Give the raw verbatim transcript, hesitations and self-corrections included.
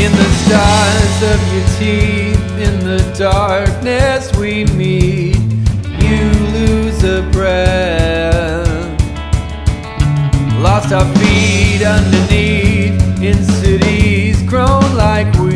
In the stars of your teeth, in the darkness we meet, you lose a breath. Lost our feet underneath in cities grown like we